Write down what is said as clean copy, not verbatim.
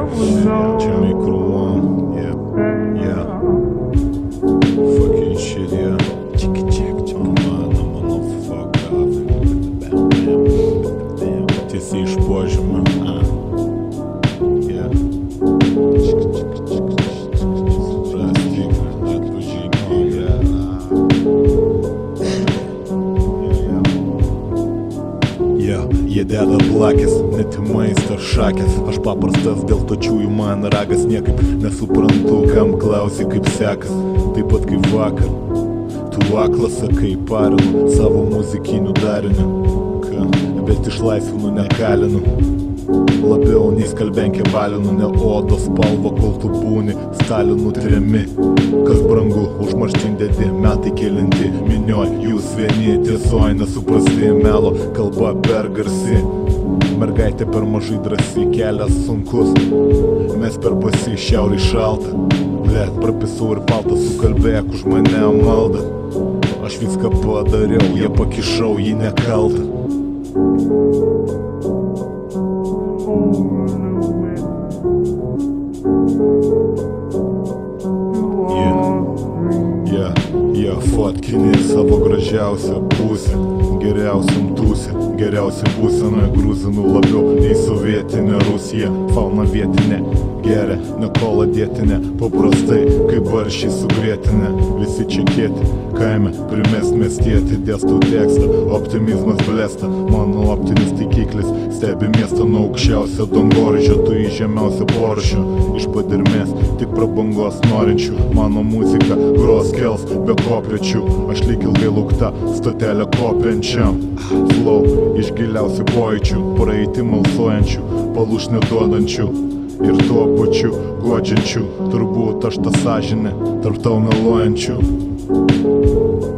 Jimmy Kruan, yeah. Fucking shit, yeah. Mano, fuck off. Tiesiai iš požemio, yeah. Rastik, atpažink, yeah. Jie deda blakės, net į maistą šakės. Aš paprastas, dėl točiųjų man ragas. Niekaip nesuprantu, kam klausi, kaip sekas. Taip pat kaip vakar. Tu aklas, sakai, parinu savo muzikiniu dariniu. Bet išlaisvinu, nekalinu. Labiau nei skalbenkė balinu, ne odos spalva, kol tu būni Stalinu tremi. Kas brangu, užmarštin dedi, metai kelinti minioj, jūs vieni tiesoj nesuprasti, melo kalba per garsi. Mergaitė per mažai drąsi, kelias sunkus, mes per basi, šiaurį šalta. Blet, prapisau ir paltą, sukalbėk už mane maldą. Aš viską padariau, jie pakišau, jį nekaltą. Fotkini savo gražiausią pusę, geriausiam tūsė, geriausia būsena gruzinų labiau nei sovietinė Rusija. Fauna vietinė, geria, ne kola dietinė, paprastai kaip baršiai sugrėtinė. Visi čia kieti, kaime primest miestietį, dėstau tekstą, optimizmas blėsta, mano optinis taikiklis stebi miestą nuo aukščiausio dangoraižio, tu į žemiausią poršio. Iš padirmės tik prabangos norinčių, mano muzika gros kels be kopiečių. Aš lyg ilgai laukta stotelė kopiančiam. Flow iš giliausių pojūčių, praeitį malsuojančių, palūšnį duodančių ir tuo pačiu guodžiančių. Turbūt aš tą sąžinę tarp tau meluojančių.